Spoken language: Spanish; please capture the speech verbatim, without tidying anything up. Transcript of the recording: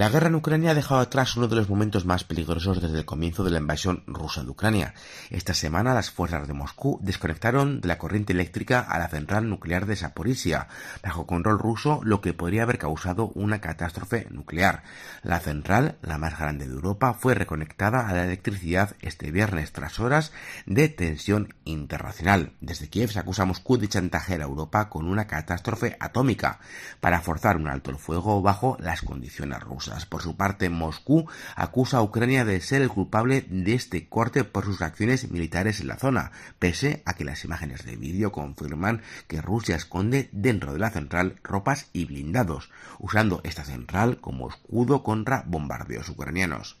La guerra en Ucrania ha dejado atrás uno de los momentos más peligrosos desde el comienzo de la invasión rusa de Ucrania. Esta semana las fuerzas de Moscú desconectaron de la corriente eléctrica a la central nuclear de Zaporizhia, bajo control ruso, lo que podría haber causado una catástrofe nuclear. La central, la más grande de Europa, fue reconectada a la electricidad este viernes tras horas de tensión internacional. Desde Kiev se acusa a Moscú de chantajear a Europa con una catástrofe atómica para forzar un alto el fuego bajo las condiciones rusas. Por su parte, Moscú acusa a Ucrania de ser el culpable de este corte por sus acciones militares en la zona, pese a que las imágenes de vídeo confirman que Rusia esconde dentro de la central tropas y blindados, usando esta central como escudo contra bombardeos ucranianos.